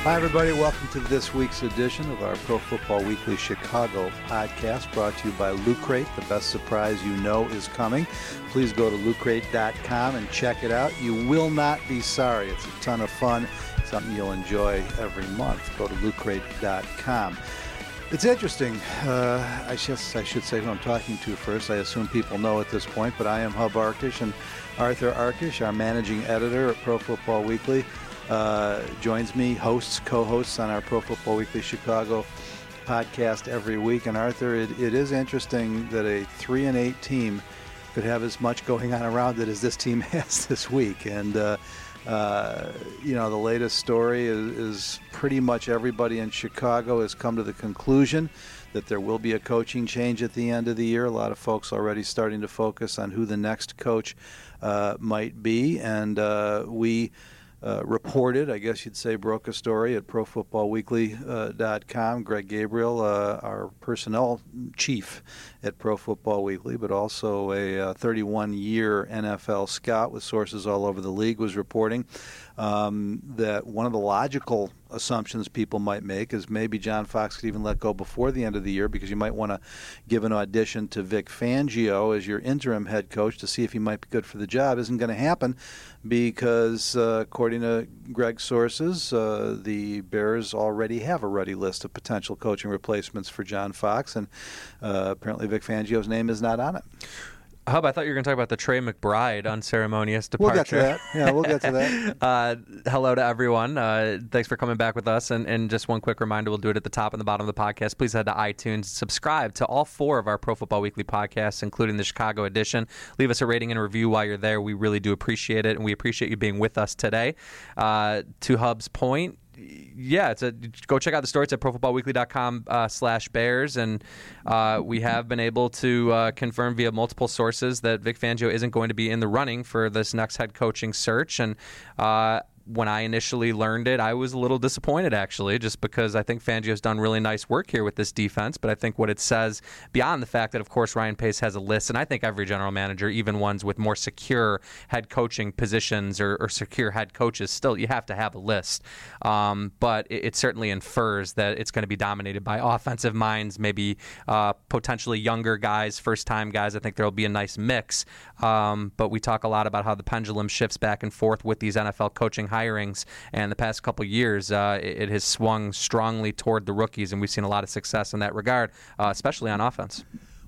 Hi, everybody. Welcome to this week's edition of our Pro Football Weekly Chicago podcast, brought to you by Loot Crate. The best surprise you know is coming. Please go to lootcrate.com and check it out. You will not be sorry. It's a ton of fun, something you'll enjoy every month. Go to lootcrate.com. It's interesting. I should say who I'm talking to first. I assume people know at this point, but I am Hub Arkush, and Arthur Arkush, our managing editor at Pro Football Weekly, joins me, co-hosts on our Pro Football Weekly Chicago podcast every week. And Arthur, it is interesting that a 3-8 team could have as much going on around it as this team has this week. And the latest story is pretty much everybody in Chicago has come to the conclusion that there will be a coaching change at the end of the year. A lot of folks already starting to focus on who the next coach might be. And we reported, I guess you'd say broke a story at ProFootballWeekly.com. Greg Gabriel, our personnel chief at Pro Football Weekly, but also a 31-year NFL scout with sources all over the league, was reporting that one of the logical assumptions people might make is maybe John Fox could even let go before the end of the year, because you might want to give an audition to Vic Fangio as your interim head coach to see if he might be good for the job. Isn't going to happen because, according to Greg's sources, the Bears already have a ready list of potential coaching replacements for John Fox, and apparently Vic Fangio's name is not on it. Hub, I thought you were going to talk about the Trey McBride unceremonious departure. We'll get to that. Yeah, we'll get to that. Hello to everyone. Thanks for coming back with us. And just one quick reminder, we'll do it at the top and the bottom of the podcast. Please head to iTunes, subscribe to all 4 of our Pro Football Weekly podcasts, including the Chicago edition. Leave us a rating and review while you're there. We really do appreciate it, and we appreciate you being with us today. To Hub's point, yeah, go check out the story. It's at profootballweekly.com/Bears, and we have been able to confirm via multiple sources that Vic Fangio isn't going to be in the running for this next head coaching search. And when I initially learned it, I was a little disappointed, actually, just because I think Fangio's done really nice work here with this defense. But I think what it says, beyond the fact that, of course, Ryan Pace has a list, and I think every general manager, even ones with more secure head coaching positions or secure head coaches, still, you have to have a list. But it certainly infers that it's going to be dominated by offensive minds, maybe potentially younger guys, first-time guys. I think there will be a nice mix. But we talk a lot about how the pendulum shifts back and forth with these NFL coaching hirings, and the past couple of years it has swung strongly toward the rookies, and we've seen a lot of success in that regard, especially on offense.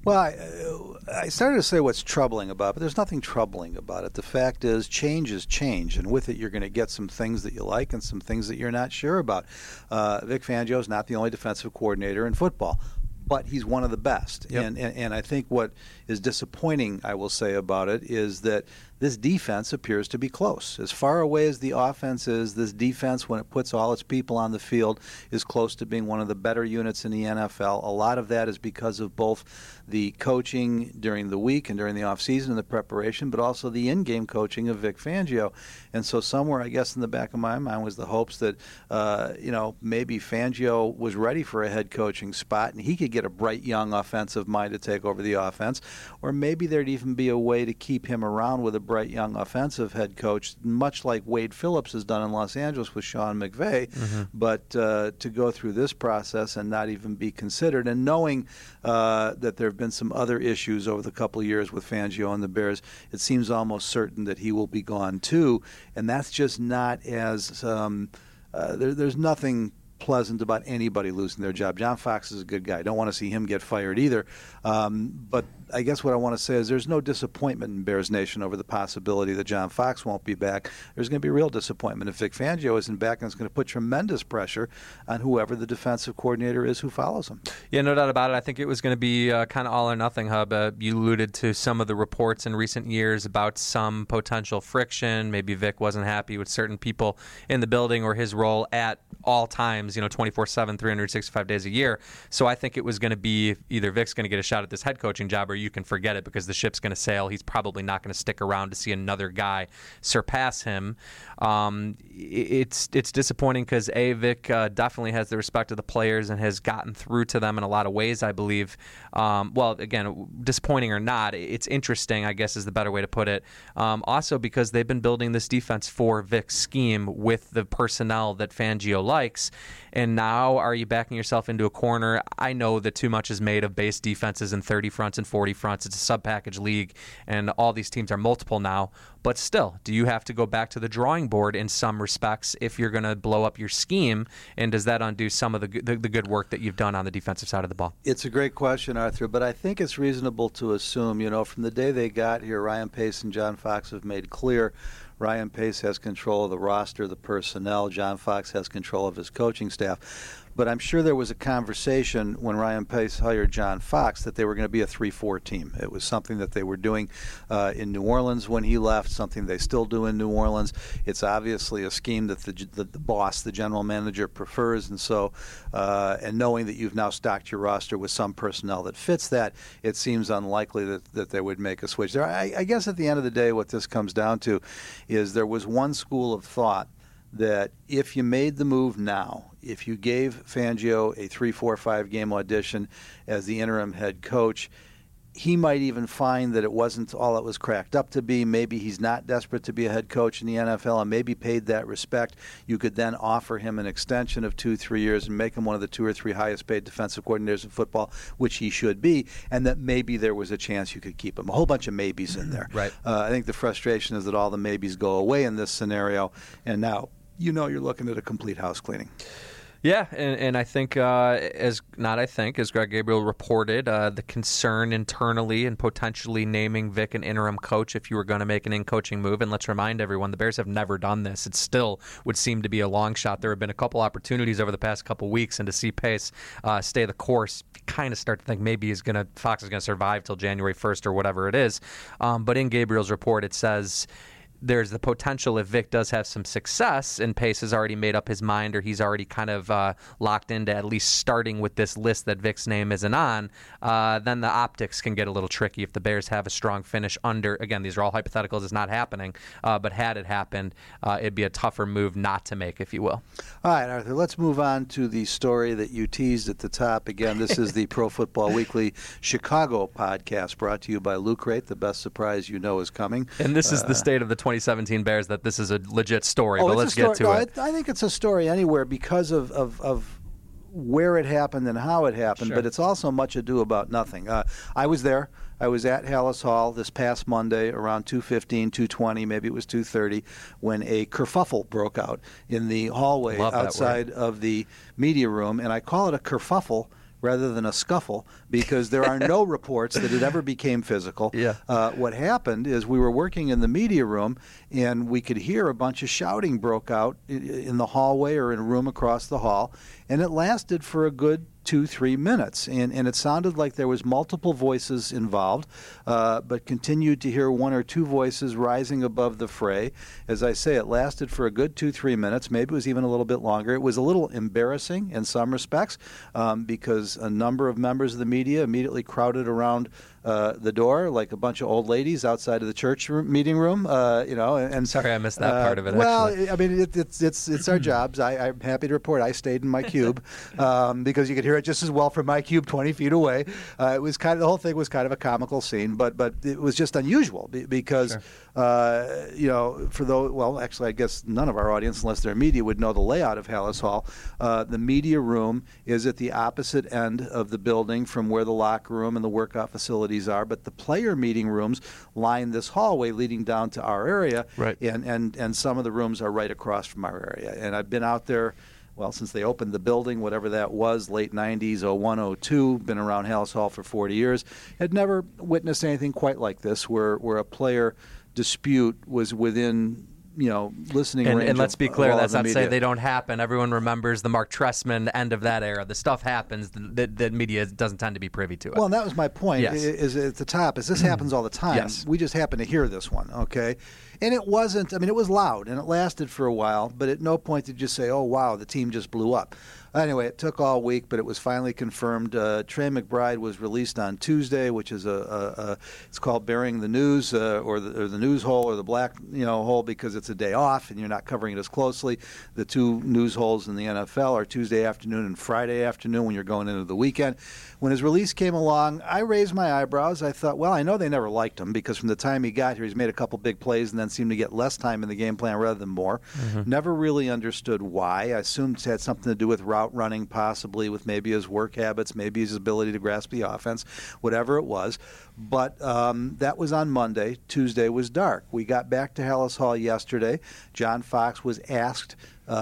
Well, I started to say what's troubling about it, but there's nothing troubling about it. The fact is, change is change, and with it you're going to get some things that you like and some things that you're not sure about. Vic Fangio is not the only defensive coordinator in football, but he's one of the best. Yep. And I think what is disappointing, I will say, about it is that this defense appears to be close. As far away as the offense is, this defense, when it puts all its people on the field, is close to being one of the better units in the NFL. A lot of that is because of both the coaching during the week and during the offseason and the preparation, but also the in-game coaching of Vic Fangio. And so somewhere, I guess, in the back of my mind was the hopes that, maybe Fangio was ready for a head coaching spot and he could get a bright, young offensive mind to take over the offense. Or maybe there'd even be a way to keep him around with a bright young offensive head coach, much like Wade Phillips has done in Los Angeles with Sean McVay, but to go through this process and not even be considered, and knowing that there have been some other issues over the couple of years with Fangio and the Bears, it seems almost certain that he will be gone too, and that's just not as there's nothing pleasant about anybody losing their job. John Fox is a good guy. Don't want to see him get fired either. But I guess what I want to say is there's no disappointment in Bears Nation over the possibility that John Fox won't be back. There's going to be real disappointment if Vic Fangio isn't back, and it's going to put tremendous pressure on whoever the defensive coordinator is who follows him. Yeah, no doubt about it. I think it was going to be kind of all or nothing, Hub. You alluded to some of the reports in recent years about some potential friction. Maybe Vic wasn't happy with certain people in the building or his role at all times, 24/7, 365 days a year. So I think it was going to be either Vic's going to get a shot at this head coaching job, or you can forget it because the ship's going to sail. He's probably not going to stick around to see another guy surpass him. It's disappointing because Vic definitely has the respect of the players and has gotten through to them in a lot of ways, I believe. Well, again, disappointing or not, it's interesting, I guess is the better way to put it. Also because they've been building this defense for Vic's scheme with the personnel that Fangio likes. likes. And now are you backing yourself into a corner? I know that too much is made of base defenses and 30 fronts and 40 fronts. It's a sub-package league, and all these teams are multiple now. But still, do you have to go back to the drawing board in some respects if you're going to blow up your scheme? And does that undo some of the good work that you've done on the defensive side of the ball? It's a great question, Arthur, but I think it's reasonable to assume, from the day they got here, Ryan Pace and John Fox have made clear Ryan Pace has control of the roster, the personnel. John Fox has control of his coaching staff. But I'm sure there was a conversation when Ryan Pace hired John Fox that they were going to be a 3-4 team. It was something that they were doing in New Orleans when he left, something they still do in New Orleans. It's obviously a scheme that the boss, the general manager, prefers. And so, and knowing that you've now stocked your roster with some personnel that fits that, it seems unlikely that they would make a switch there. I guess at the end of the day, what this comes down to is there was one school of thought that if you made the move now, if you gave Fangio a 3-4-5 game audition as the interim head coach, he might even find that it wasn't all it was cracked up to be. Maybe he's not desperate to be a head coach in the NFL and maybe paid that respect. You could then offer him an extension of 2-3 years and make him one of the 2 or 3 highest paid defensive coordinators in football, which he should be, and that maybe there was a chance you could keep him. A whole bunch of maybes in there. Right. I think the frustration is that all the maybes go away in this scenario, and now you're looking at a complete house cleaning. Yeah, and I think, as Greg Gabriel reported, the concern internally and potentially naming Vic an interim coach if you were going to make an in-coaching move. And let's remind everyone, the Bears have never done this. It still would seem to be a long shot. There have been a couple opportunities over the past couple weeks, and to see Pace stay the course, you kind of start to think maybe Fox is going to survive till January 1st or whatever it is. But in Gabriel's report, it says there's the potential if Vic does have some success and Pace has already made up his mind, or he's already kind of locked into at least starting with this list that Vic's name isn't on, then the optics can get a little tricky if the Bears have a strong finish under. Again, these are all hypotheticals. It's not happening. But had it happened, it'd be a tougher move not to make, if you will. All right, Arthur, let's move on to the story that you teased at the top. Again, this is the Pro Football Weekly Chicago podcast brought to you by Loot Crate. The best surprise you know is coming. And this is the state of the 2017 Bears, that this is a legit story, but let's get to it. I think it's a story anywhere because of where it happened and how it happened, Sure. But it's also much ado about nothing. I was there. I was at Hallis Hall this past Monday around 2:15, 2:20, maybe it was 2:30, when a kerfuffle broke out in the hallway outside of the media room, and I call it a kerfuffle rather than a scuffle, because there are no reports that it ever became physical. Yeah. What happened is we were working in the media room, and we could hear a bunch of shouting broke out in the hallway or in a room across the hall, and it lasted for a good 2-3 minutes, and it sounded like there was multiple voices involved, but continued to hear 1 or 2 voices rising above the fray. As I say, it lasted for a good 2-3 minutes. Maybe it was even a little bit longer. It was a little embarrassing in some respects because a number of members of the media immediately crowded around the door like a bunch of old ladies outside of the church meeting room. And sorry, I missed that part of it. Well, actually. I mean, it's our jobs. I'm happy to report I stayed in my cube because you could hear it just as well from my cube 20 feet away. It was the whole thing was kind of a comical scene, but it was just unusual because Sure. Actually, I guess none of our audience, unless they're media, would know the layout of Hallis Hall. The media room is at the opposite end of the building from where the locker room and the workout facilities are, but the player meeting rooms line this hallway leading down to our area, right. And some of the rooms are right across from our area. And I've been out there, since they opened the building, whatever that was, late 90s, 01, 02, been around Hallis Hall for 40 years, had never witnessed anything quite like this, where a player dispute was within listening range. And let's be clear, that's not to say media. they don't happen. Everyone remembers the Mark Trestman end of that era. The stuff happens that media doesn't tend to be privy to it. Well, and that was my point. Yes. Is at the top. Is this happens all the time? Yes. We just happen to hear this one, okay? And it wasn't. I mean, it was loud and it lasted for a while, but at no point did you say, "Oh, wow, the team just blew up." Anyway, it took all week, but it was finally confirmed. Trey McBride was released on Tuesday, which is it's called Burying the News, or the news hole, or the black hole, because it's a day off and you're not covering it as closely. The 2 news holes in the NFL are Tuesday afternoon and Friday afternoon when you're going into the weekend. When his release came along, I raised my eyebrows. I thought, well, I know they never liked him because from the time he got here, he's made a couple big plays and then plan seemed to get less time in the game plan rather than more. Never really understood why. I assumed it had something to do with route running, possibly with maybe his work habits, maybe his ability to grasp the offense, whatever it was. But that was on Monday. Tuesday was dark. We got back to Hallis Hall yesterday. John Fox was asked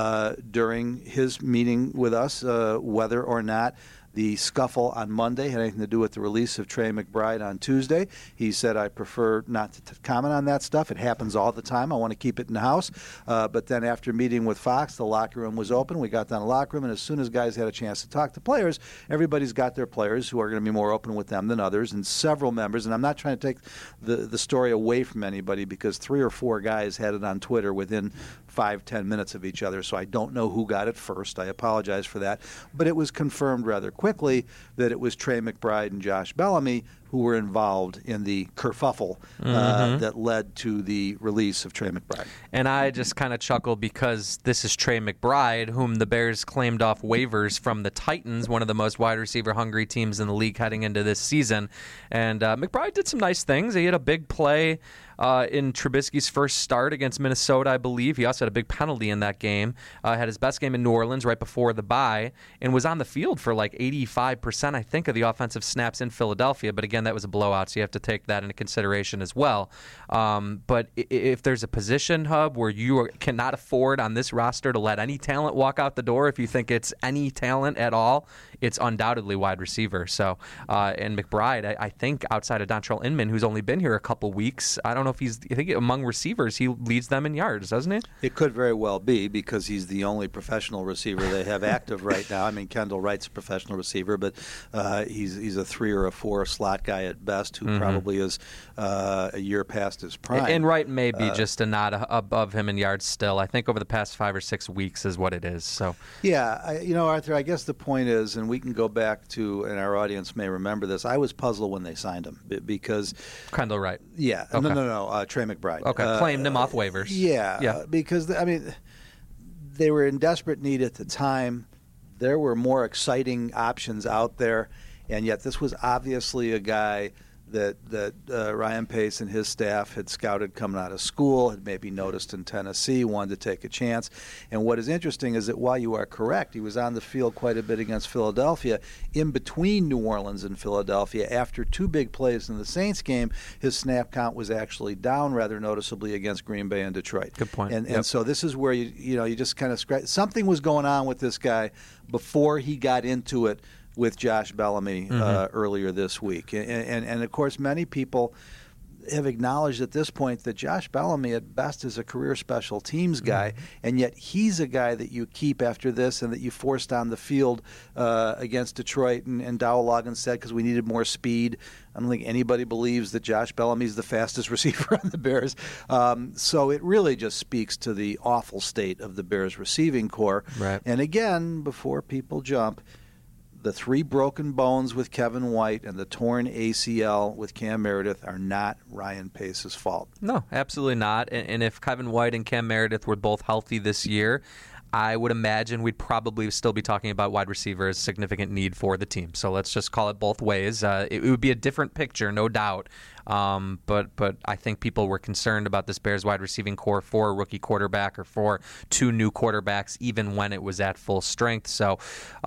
during his meeting with us whether or not the scuffle on Monday had anything to do with the release of Trey McBride on Tuesday. He said, I prefer not to comment on that stuff. It happens all the time. I want to keep it in the house. But then after meeting with Fox, the locker room was open. We got down to the locker room, and as soon as guys had a chance to talk to players, everybody's got their players who are going to be more open with them than others, and several members. And I'm not trying to take the story away from anybody because 3 or 4 guys had it on Twitter within 5-10 minutes of each other, so I don't know who got it first. I apologize for that. But it was confirmed rather quickly that it was Trey McBride and Josh Bellamy who were involved in the kerfuffle that led to the release of Trey McBride. And I just kind of chuckle because this is Trey McBride, whom the Bears claimed off waivers from the Titans, one of the most wide receiver hungry teams in the league heading into this season. And McBride did some nice things. He had a big play in Trubisky's first start against Minnesota, I believe. He also had a big penalty in that game. Had his best game in New Orleans right before the bye and was on the field for like 85%, I think, of the offensive snaps in Philadelphia. But again, that was a blowout, so you have to take that into consideration as well. But if there's a position, Hub, where you cannot afford on this roster to let any talent walk out the door, if you think it's any talent at all, it's undoubtedly wide receiver. So, and McBride, I think outside of Dontrell Inman, who's only been here a couple weeks, I don't know if I think among receivers, he leads them in yards, doesn't he? It could very well be because he's the only professional receiver they have active right now. I mean, Kendall Wright's a professional receiver, but he's a 3 or a 4 slot guy at best who probably is a year past his prime. And Wright may be just a nod above him in yards still. I think over the past 5 or 6 weeks is what it is. So yeah, Arthur, I guess the point is, and we can go back to, and our audience may remember this, I was puzzled when they signed him because Kendall Wright. Yeah. Okay. No. Trey McBride. Okay. Claimed him off waivers. Yeah. Because, I mean, they were in desperate need at the time. There were more exciting options out there, and yet this was obviously a guy that Ryan Pace and his staff had scouted coming out of school, had maybe noticed in Tennessee, wanted to take a chance. And what is interesting is that while you are correct, he was on the field quite a bit against Philadelphia. In between New Orleans and Philadelphia, after 2 big plays in the Saints game, his snap count was actually down rather noticeably against Green Bay and Detroit. Good point. And so this is where you just kind of scratch. Something was going on with this guy before he got into it with Josh Bellamy earlier this week. And of course, many people have acknowledged at this point that Josh Bellamy at best is a career special teams guy, and yet he's a guy that you keep after this and that you forced on the field against Detroit and Dowell Loggins said because we needed more speed. I don't think anybody believes that Josh Bellamy's the fastest receiver on the Bears. So it really just speaks to the awful state of the Bears receiving corps. Right. And again, before people jump, the 3 broken bones with Kevin White and the torn ACL with Cam Meredith are not Ryan Pace's fault. No, absolutely not. And if Kevin White and Cam Meredith were both healthy this year, I would imagine we'd probably still be talking about wide receiver as a significant need for the team. So let's just call it both ways. It would be a different picture, no doubt. But I think people were concerned about this Bears wide receiving core for a rookie quarterback or for 2 new quarterbacks, even when it was at full strength. So,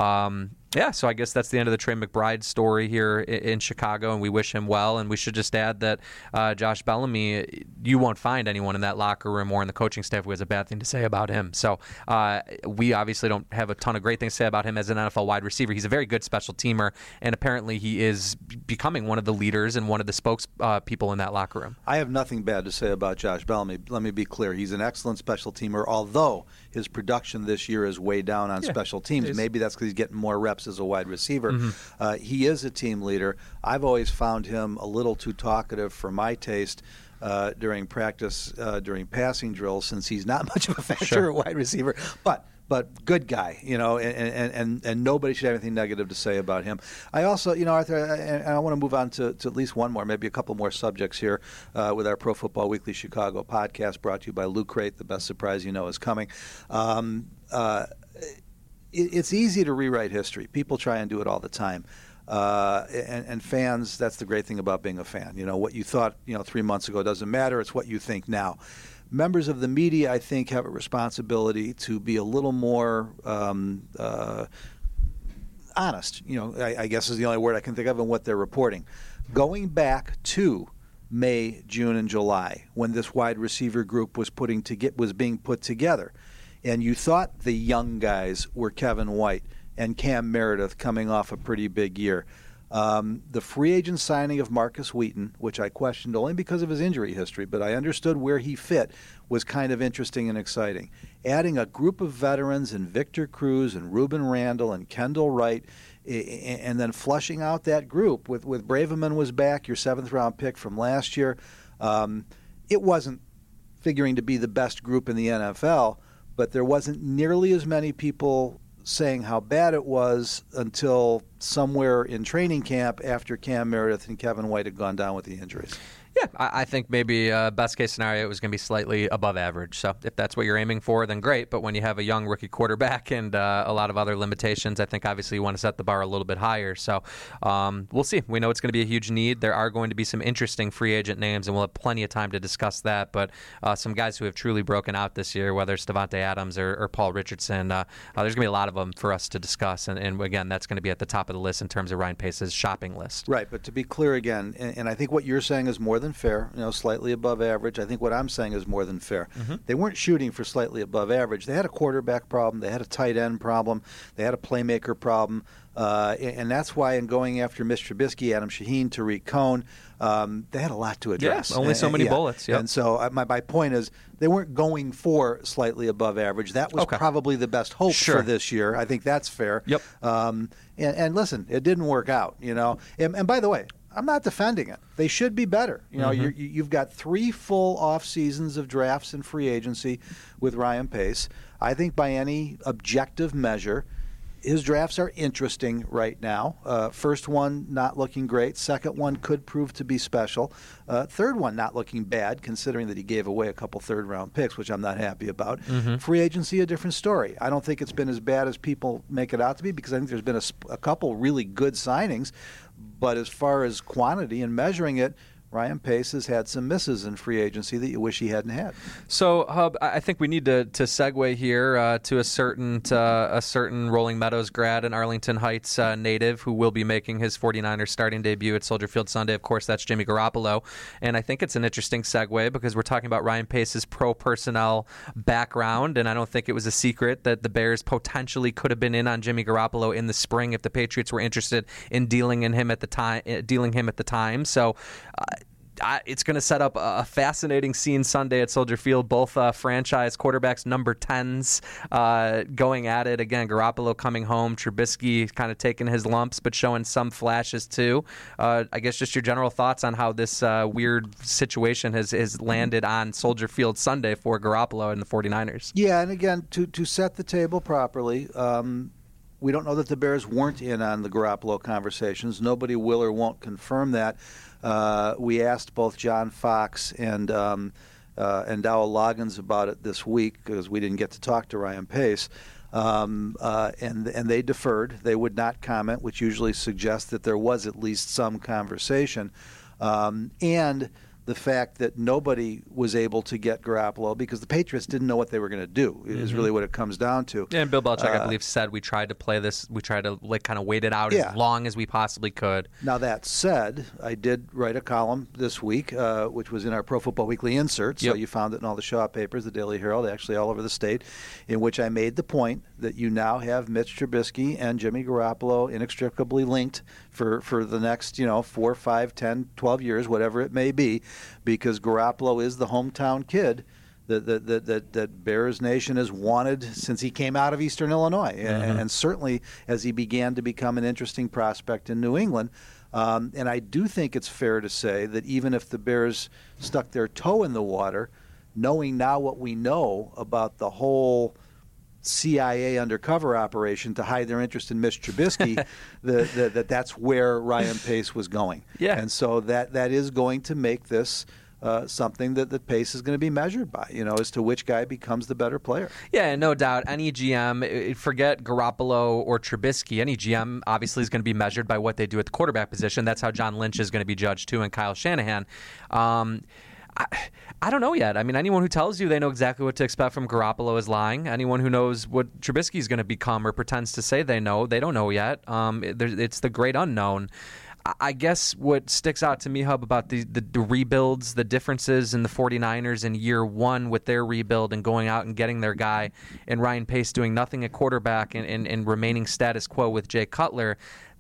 so I guess that's the end of the Trey McBride story here in Chicago, and we wish him well. And we should just add that Josh Bellamy, you won't find anyone in that locker room or in the coaching staff who has a bad thing to say about him. So we obviously don't have a ton of great things to say about him as an NFL wide receiver. He's a very good special teamer, and apparently he is becoming one of the leaders and one of the spokespeople in that locker room. I have nothing bad to say about Josh Bellamy. Let me be clear. He's an excellent special teamer, although his production this year is way down on special teams. Maybe that's because he's getting more reps as a wide receiver. He is a team leader. I've always found him a little too talkative for my taste during practice, during passing drills, since he's not much of a factor at wide receiver. But good guy, and nobody should have anything negative to say about him. I also, Arthur, and I want to move on to at least one more, maybe a couple more subjects here with our Pro Football Weekly Chicago podcast brought to you by Loot Crate. The best surprise you know is coming. It's easy to rewrite history. People try and do it all the time. And fans, that's the great thing about being a fan. What you thought 3 months ago doesn't matter. It's what you think now. Members of the media, I think, have a responsibility to be a little more honest. I guess is the only word I can think of in what they're reporting. Going back to May, June, and July, when this wide receiver group was being put together, and you thought the young guys were Kevin White and Cam Meredith coming off a pretty big year. The free agent signing of Marcus Wheaton, which I questioned only because of his injury history, but I understood where he fit, was kind of interesting and exciting. Adding a group of veterans in Victor Cruz and Ruben Randall and Kendall Wright, and then flushing out that group with Braverman was back, your 7th-round pick from last year. It wasn't figuring to be the best group in the NFL, but there wasn't nearly as many people saying how bad it was until somewhere in training camp after Cam Meredith and Kevin White had gone down with the injuries. Yeah, I think maybe best case scenario it was going to be slightly above average. So if that's what you're aiming for, then great. But when you have a young rookie quarterback and a lot of other limitations, I think obviously you want to set the bar a little bit higher. So we'll see. We know it's going to be a huge need. There are going to be some interesting free agent names, and we'll have plenty of time to discuss that. But some guys who have truly broken out this year, whether it's Devontae Adams or Paul Richardson, there's going to be a lot of them for us to discuss. And again, that's going to be at the top of the list in terms of Ryan Pace's shopping list. Right, but to be clear again, and I think what you're saying is more than fair, slightly above average. I think what I'm saying is more than fair. Mm-hmm. They weren't shooting for slightly above average. They had a quarterback problem. They had a tight end problem. They had a playmaker problem. And that's why in going after Mitch Trubisky, Adam Shaheen, Tariq Cohen, they had a lot to address. Yeah, only so many bullets. Yep. And so my point is they weren't going for slightly above average. That was probably the best hope for this year. I think that's fair. Yep. And listen, it didn't work out, And by the way, I'm not defending it. They should be better. You've got 3 full off seasons of drafts and free agency with Ryan Pace. I think by any objective measure, his drafts are interesting right now. First one not looking great. Second one could prove to be special. Third one not looking bad, considering that he gave away a couple third-round picks, which I'm not happy about. Mm-hmm. Free agency, a different story. I don't think it's been as bad as people make it out to be, because I think there's been a couple really good signings. But as far as quantity and measuring it, Ryan Pace has had some misses in free agency that you wish he hadn't had. So, Hub, I think we need to segue here to a certain Rolling Meadows grad and Arlington Heights native who will be making his 49ers starting debut at Soldier Field Sunday. Of course, that's Jimmy Garoppolo. And I think it's an interesting segue because we're talking about Ryan Pace's pro personnel background, and I don't think it was a secret that the Bears potentially could have been in on Jimmy Garoppolo in the spring if the Patriots were interested in dealing him at the time. So it's going to set up a fascinating scene Sunday at Soldier Field. Both franchise quarterbacks, number 10s, going at it. Again, Garoppolo coming home, Trubisky kind of taking his lumps, but showing some flashes too. I guess just your general thoughts on how this weird situation has landed on Soldier Field Sunday for Garoppolo and the 49ers. Yeah, and again, to set the table properly, we don't know that the Bears weren't in on the Garoppolo conversations. Nobody will or won't confirm that. We asked both John Fox and Dow Loggins about it this week because we didn't get to talk to Ryan Pace, and they deferred. They would not comment, which usually suggests that there was at least some conversation, and the fact that nobody was able to get Garoppolo because the Patriots didn't know what they were going to do is really what it comes down to. Yeah, and Bill Belichick, I believe, said we tried to play this. We tried to kind of wait it out as long as we possibly could. Now, that said, I did write a column this week, which was in our Pro Football Weekly insert. So you found it in all the Shaw papers, the Daily Herald, actually all over the state, in which I made the point that you now have Mitch Trubisky and Jimmy Garoppolo inextricably linked for the next 4, 5, 10, 12 years, whatever it may be, because Garoppolo is the hometown kid that Bears Nation has wanted since he came out of Eastern Illinois, and certainly as he began to become an interesting prospect in New England. And I do think it's fair to say that even if the Bears stuck their toe in the water, knowing now what we know about the whole CIA undercover operation to hide their interest in Mitch Trubisky, that's where Ryan Pace was going. Yeah. And so that is going to make this something that Pace is going to be measured by, as to which guy becomes the better player. Yeah, no doubt. Any GM, forget Garoppolo or Trubisky, any GM obviously is going to be measured by what they do at the quarterback position. That's how John Lynch is going to be judged too, and Kyle Shanahan. I don't know yet. I mean, anyone who tells you they know exactly what to expect from Garoppolo is lying. Anyone who knows what Trubisky is going to become or pretends to say they don't know yet. It's the great unknown. I guess what sticks out to me, Hub, about the rebuilds, the differences in the 49ers in year one with their rebuild and going out and getting their guy, and Ryan Pace doing nothing at quarterback and remaining status quo with Jay Cutler.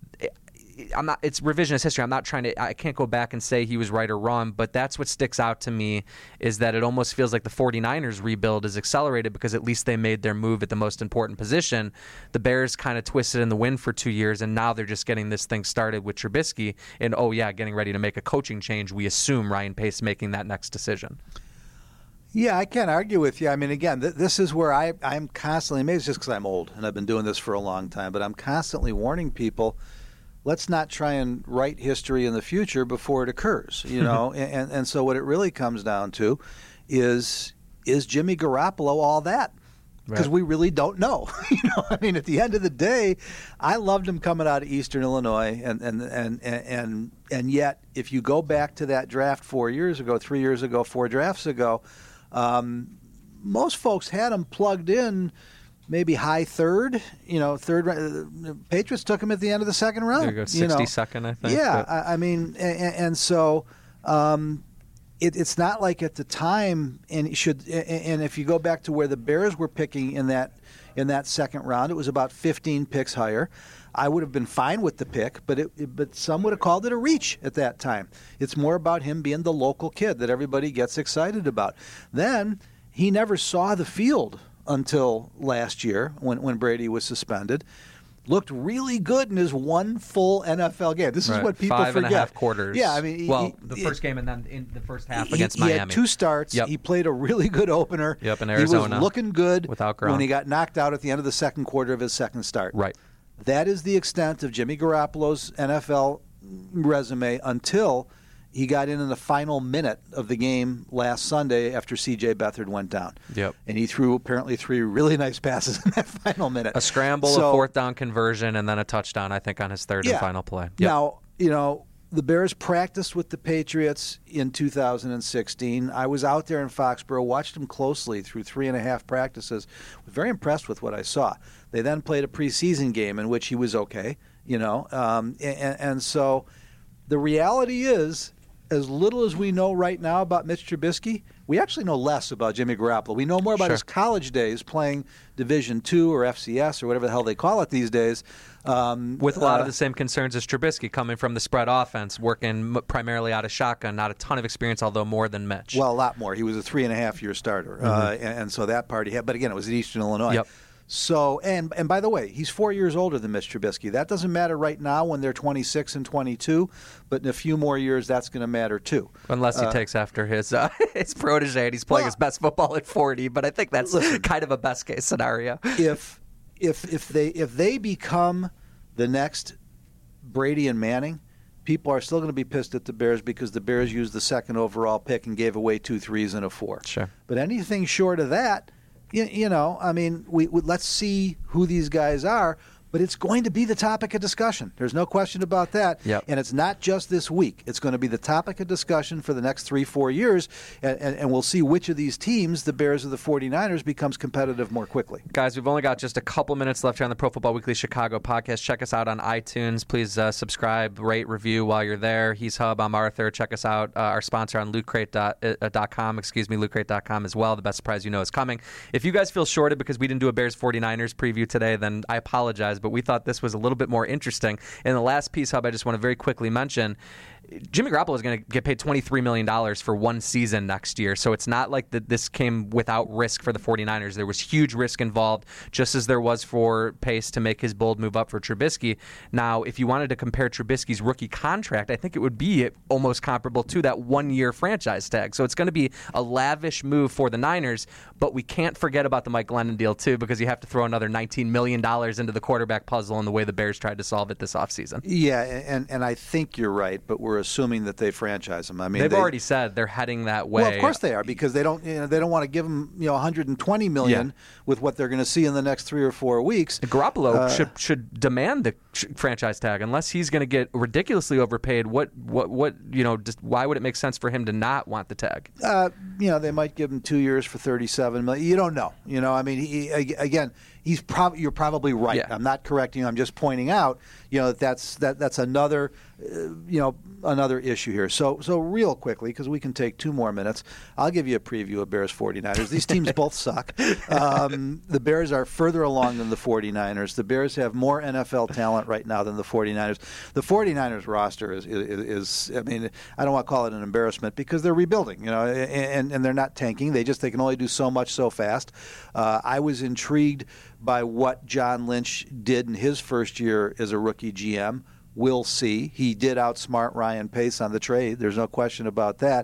It's revisionist history. I can't go back and say he was right or wrong, but that's what sticks out to me, is that it almost feels like the 49ers rebuild is accelerated because at least they made their move at the most important position. The Bears kind of twisted in the wind for 2 years, and now they're just getting this thing started with Trubisky and, getting ready to make a coaching change. We assume Ryan Pace making that next decision. Yeah, I can't argue with you. I mean, again, this is where I'm constantly, maybe it's just because I'm old and I've been doing this for a long time, but I'm constantly warning people, let's not try and write history in the future before it occurs, and so what it really comes down to is Jimmy Garoppolo all that? Because we really don't know. I mean, at the end of the day, I loved him coming out of Eastern Illinois, and yet if you go back to that draft 3 years ago, 4 drafts ago, most folks had him plugged in. Maybe high third, third. Patriots took him at the end of the second round. There you go, 62nd, I think. Yeah, I mean, and so it's not like at the time, and if you go back to where the Bears were picking in that second round, it was about 15 picks higher. I would have been fine with the pick, but some would have called it a reach at that time. It's more about him being the local kid that everybody gets excited about. Then he never saw the field until last year when Brady was suspended. Looked really good in his one full NFL game. This is what people forget. 5.5 quarters. Yeah, I mean, the first game and then in the first half against Miami. He had 2 starts. Yep. He played a really good opener. Yep, in Arizona. He was looking good without Gronk when he got knocked out at the end of the second quarter of his second start. Right. That is the extent of Jimmy Garoppolo's NFL resume until he got in the final minute of the game last Sunday after C.J. Beathard went down. Yep. And he threw apparently 3 really nice passes in that final minute. A scramble, a 4th down conversion, and then a touchdown, I think, on his third and final play. Yep. Now, the Bears practiced with the Patriots in 2016. I was out there in Foxborough, watched them closely through 3.5 practices. Was very impressed with what I saw. They then played a preseason game in which he was okay, and so the reality is, as little as we know right now about Mitch Trubisky, we actually know less about Jimmy Garoppolo. We know more about his college days playing Division II or FCS or whatever the hell they call it these days. With a lot of the same concerns as Trubisky, coming from the spread offense, working primarily out of shotgun, not a ton of experience, although more than Mitch. Well, a lot more. He was a 3.5-year starter, and so that part he had. But again, it was at Eastern Illinois. Yep. So, and by the way, he's 4 years older than Mitch Trubisky. That doesn't matter right now when they're 26 and 22, but in a few more years, that's going to matter too. Unless he takes after his protege and he's playing his best football at 40, but I think that's kind of a best case scenario. If they become the next Brady and Manning, people are still going to be pissed at the Bears because the Bears used the 2nd overall pick and gave away 2 3s and a 4. Sure. But anything short of that, I mean, we let's see who these guys are, but it's going to be the topic of discussion. There's no question about that. Yep. And it's not just this week. It's going to be the topic of discussion for the next 3-4 years, and we'll see which of these teams, the Bears or the 49ers, becomes competitive more quickly. Guys, we've only got just a couple minutes left here on the Pro Football Weekly Chicago podcast. Check us out on iTunes. Please subscribe, rate, review while you're there. He's Hub. I'm Arthur. Check us out, our sponsor on lootcrate.com, lootcrate.com as well. The best surprise you know is coming. If you guys feel shorted because we didn't do a Bears 49ers preview today, then I apologize, but we thought this was a little bit more interesting. In the last piece, Hub, I just want to very quickly mention Jimmy Garoppolo is going to get paid $23 million for one season next year, so it's not like that this came without risk for the 49ers. There was huge risk involved, just as there was for Pace to make his bold move up for Trubisky. Now, if you wanted to compare Trubisky's rookie contract, I think it would be almost comparable to that one-year franchise tag. So it's going to be a lavish move for the Niners, but we can't forget about the Mike Glennon deal, too, because you have to throw another $19 million into the quarterback puzzle in the way the Bears tried to solve it this offseason. Yeah, and I think you're right, but we're assuming that they franchise him. I mean, they've already said they're heading that way. Well, of course they are, because they don't want to give him $120 million with what they're going to see in the next 3 or 4 weeks. Garoppolo should demand the franchise tag unless he's going to get ridiculously overpaid. What just why would it make sense for him to not want the tag? They might give him 2 years for $37 million. You don't know. I mean, you're probably right. Yeah. I'm not correcting you. I'm just pointing out, that's another, another issue here. So real quickly, because we can take 2 more minutes, I'll give you a preview of Bears 49ers. These teams both suck. The Bears are further along than the 49ers. The Bears have more NFL talent right now than the 49ers. The 49ers roster is I mean, I don't want to call it an embarrassment because they're rebuilding, and they're not tanking. They can only do so much so fast. I was intrigued by what John Lynch did in his first year as a rookie GM. We'll see. He did outsmart Ryan Pace on the trade. There's no question about that.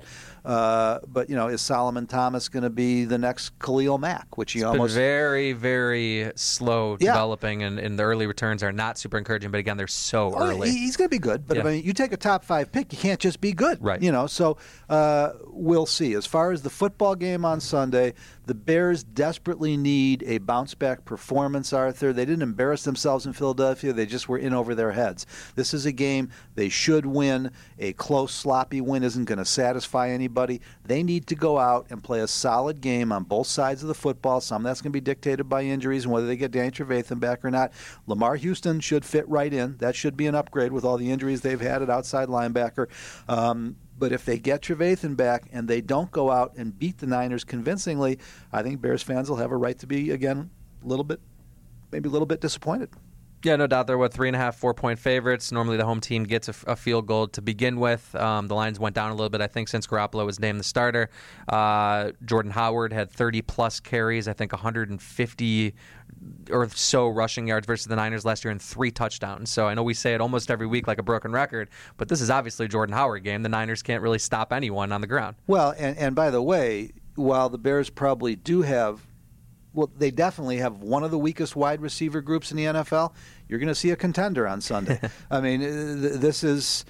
But is Solomon Thomas going to be the next Khalil Mack? Which he been very, very slow developing, and the early returns are not super encouraging. But again, they're so early. He's going to be good. But I mean, you take a top 5 pick, you can't just be good, right? So we'll see. As far as the football game on Sunday, the Bears desperately need a bounce-back performance, Arthur. They didn't embarrass themselves in Philadelphia. They just were in over their heads. This is a game they should win. A close, sloppy win isn't going to satisfy anybody. They need to go out and play a solid game on both sides of the football. Some of that's going to be dictated by injuries and whether they get Danny Trevathan back or not. Lamar Houston should fit right in. That should be an upgrade with all the injuries they've had at outside linebacker. But if they get Trevathan back and they don't go out and beat the Niners convincingly, I think Bears fans will have a right to be, again, maybe a little bit disappointed. Yeah, no doubt. They're 3.5, 4-point favorites. Normally the home team gets a field goal to begin with. The lines went down a little bit, I think, since Garoppolo was named the starter. Jordan Howard had 30-plus carries, I think 150 or so rushing yards versus the Niners last year and 3 touchdowns. So I know we say it almost every week like a broken record, but this is obviously a Jordan Howard game. The Niners can't really stop anyone on the ground. Well, and by the way, while the Bears probably do have they definitely have one of the weakest wide receiver groups in the NFL. You're going to see a contender on Sunday. I mean, this is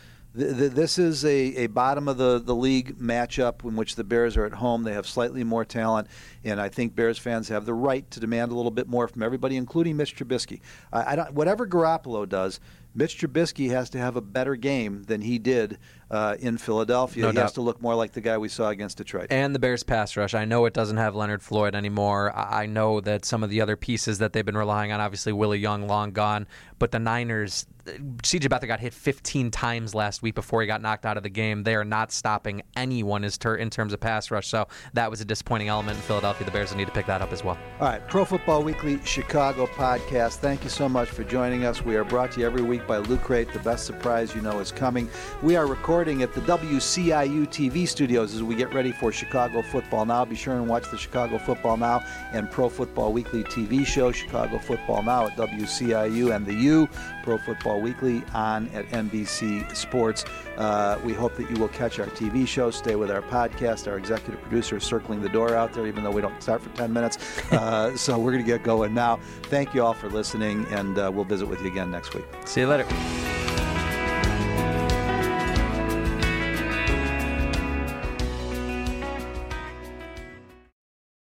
a bottom of the league matchup in which the Bears are at home. They have slightly more talent, and I think Bears fans have the right to demand a little bit more from everybody, including Mitch Trubisky. Whatever Garoppolo does, Mitch Trubisky has to have a better game than he did in Philadelphia. No he doubt. Has to look more like the guy we saw against Detroit. And the Bears pass rush. I know it doesn't have Leonard Floyd anymore. I know that some of the other pieces that they've been relying on, obviously Willie Young, long gone. But the Niners, C.J. Beathard got hit 15 times last week before he got knocked out of the game. They are not stopping anyone in terms of pass rush. So that was a disappointing element in Philadelphia. The Bears will need to pick that up as well. All right, Pro Football Weekly Chicago podcast. Thank you so much for joining us. We are brought to you every week by Loot Crate. The best surprise you know is coming. We are recording at the WCIU TV studios as we get ready for Chicago Football Now. Be sure and watch the Chicago Football Now and Pro Football Weekly TV show, Chicago Football Now at WCIU, and the U, Pro Football Weekly, on at NBC Sports. We hope that you will catch our TV show, stay with our podcast. Our executive producer is circling the door out there, even though we don't start for 10 minutes. So we're going to get going now. Thank you all for listening, and we'll visit with you again next week. See you later.